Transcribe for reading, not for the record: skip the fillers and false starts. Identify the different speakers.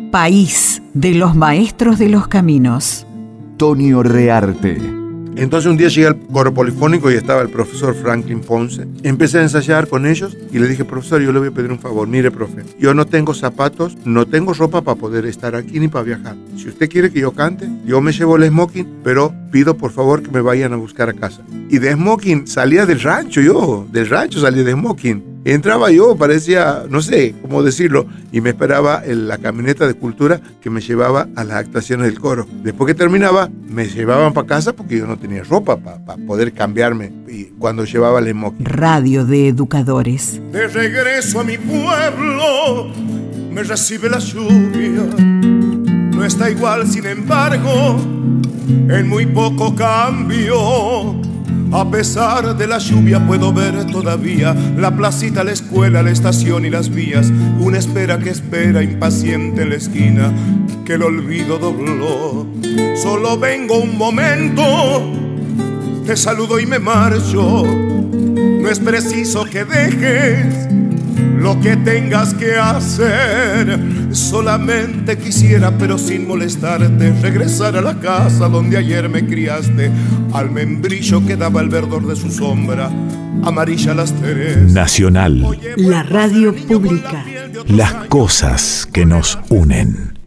Speaker 1: País de los maestros de los caminos.
Speaker 2: Tonio Rearte.
Speaker 3: Entonces un día llegué al coro polifónico y estaba el profesor Franklin Ponce. Empecé a ensayar con ellos y le dije, profesor, yo le voy a pedir un favor. Mire, profe, yo no tengo zapatos, no tengo ropa para poder estar aquí ni para viajar. Si usted quiere que yo cante, yo me llevo el smoking, pero pido por favor que me vayan a buscar a casa. Y de smoking salía del rancho salía de smoking. Entraba yo, parecía, no sé cómo decirlo, y me esperaba en la camioneta de cultura que me llevaba a las actuaciones del coro. Después que terminaba, me llevaban para casa porque yo no tenía ropa para poder cambiarme y cuando llevaba el smoking.
Speaker 1: Radio de Educadores.
Speaker 4: De regreso a mi pueblo, me recibe la lluvia. No está igual, sin embargo, en muy poco cambio. A pesar de la lluvia puedo ver todavía la placita, la escuela, la estación y las vías. Una espera que espera impaciente en la esquina que el olvido dobló. Solo vengo un momento, te saludo y me marcho. No es preciso que dejes lo que tengas que hacer. Solamente quisiera, pero sin molestarte, regresar a la casa donde ayer me criaste. Al membrillo que daba el verdor de su sombra, amarilla las teres.
Speaker 2: Nacional.
Speaker 1: La radio pública.
Speaker 2: Las cosas que nos unen.